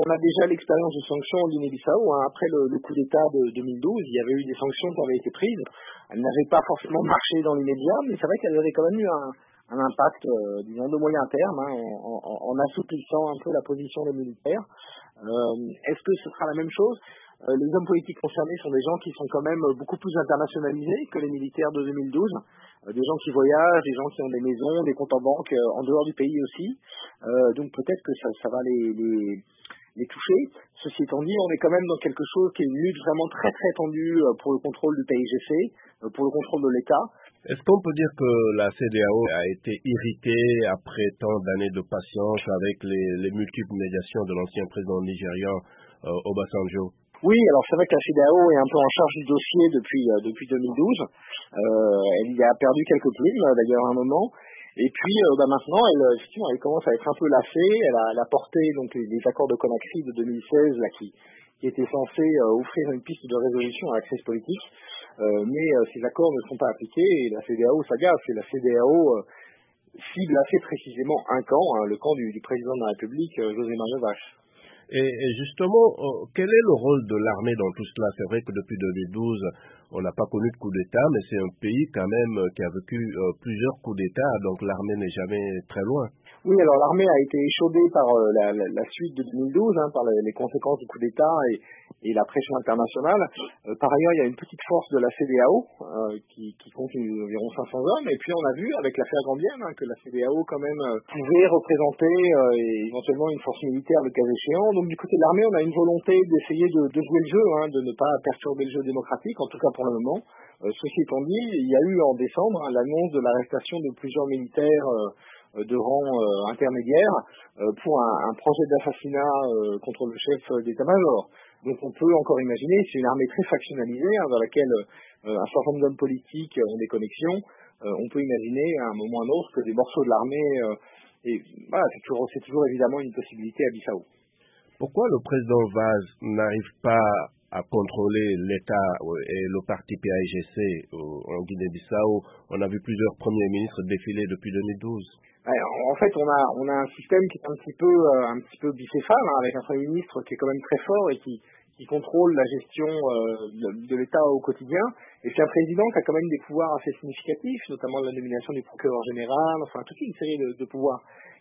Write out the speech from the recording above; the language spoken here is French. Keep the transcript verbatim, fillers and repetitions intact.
on a déjà l'expérience de sanctions en Guinée-Bissau. Hein. Après le, le coup d'État de deux mille douze, il y avait eu des sanctions qui avaient été prises. Elles n'avaient pas forcément marché dans l'immédiat, mais c'est vrai qu'elles avaient quand même eu un, un impact, euh, disons, de moyen terme, hein, en, en, en assouplissant un peu la position des militaires. Euh, est-ce que ce sera la même chose? Euh, les hommes politiques concernés sont des gens qui sont quand même beaucoup plus internationalisés que les militaires de deux mille douze, euh, des gens qui voyagent, des gens qui ont des maisons, des comptes en banque euh, en dehors du pays aussi. Euh, donc peut-être que ça, ça va les, les, les toucher. Ceci étant dit, on est quand même dans quelque chose qui est une lutte vraiment très très tendue euh, pour le contrôle du P I G C, euh, pour le contrôle de l'État. Est-ce qu'on peut dire que la C D A O a été irritée après tant d'années de patience avec les, les multiples médiations de l'ancien président nigérian euh, Obasanjo? Oui, alors c'est vrai que la C D A O est un peu en charge du dossier depuis euh, depuis deux mille douze. Euh, elle y a perdu quelques plumes d'ailleurs à un moment. Et puis euh, bah, maintenant, elle, effectivement, elle commence à être un peu lassée. Elle a, elle a porté donc les, les accords de Conakry de deux mille seize là, qui, qui étaient censés euh, offrir une piste de résolution à la crise politique. Euh, mais euh, ces accords ne sont pas appliqués et la C D A O s'agace. Et la C D A O euh, cible assez précisément un camp, hein, le camp du, du président de la République, euh, José Mario Vache. Et, et justement, euh, quel est le rôle de l'armée dans tout cela? C'est vrai que depuis deux mille douze, on n'a pas connu de coup d'État, mais c'est un pays quand même euh, qui a vécu euh, plusieurs coups d'État, donc l'armée n'est jamais très loin. Oui, alors l'armée a été échaudée par euh, la, la, la suite de deux mille douze, hein, par les, les conséquences du coup d'État et, et la pression internationale. Euh, par ailleurs, il y a une petite force de la C D A O euh, qui, qui compte une, environ cinq cents hommes. Et puis on a vu avec l'affaire gambienne hein, que la C D A O quand même euh, pouvait représenter euh, et éventuellement une force militaire le cas échéant. Donc du côté de l'armée, on a une volonté d'essayer de, de jouer le jeu, hein, de ne pas perturber le jeu démocratique, en tout cas pour le moment. Euh, ceci étant dit, il y a eu en décembre hein, l'annonce de l'arrestation de plusieurs militaires euh, de rang euh, intermédiaire euh, pour un, un projet d'assassinat euh, contre le chef d'état-major. Donc on peut encore imaginer, c'est une armée très factionnalisée hein, dans laquelle euh, un certain nombre d'hommes politiques ont des connexions. Euh, on peut imaginer à un moment ou à un autre que des morceaux de l'armée, euh, et voilà, c'est toujours, c'est toujours évidemment une possibilité à Bissau. Pourquoi le président Vaz n'arrive pas à contrôler l'État et le parti P A I G C en Guinée-Bissau? On a vu plusieurs premiers ministres défiler depuis deux mille douze. Alors, en fait, on a, on a un système qui est un petit peu, euh, un petit peu bicéphale, hein, avec un Premier ministre qui est quand même très fort et qui, qui contrôle la gestion euh, de, de l'État au quotidien. Et c'est un président qui a quand même des pouvoirs assez significatifs, notamment la nomination du procureur général, enfin toute une série de, de pouvoirs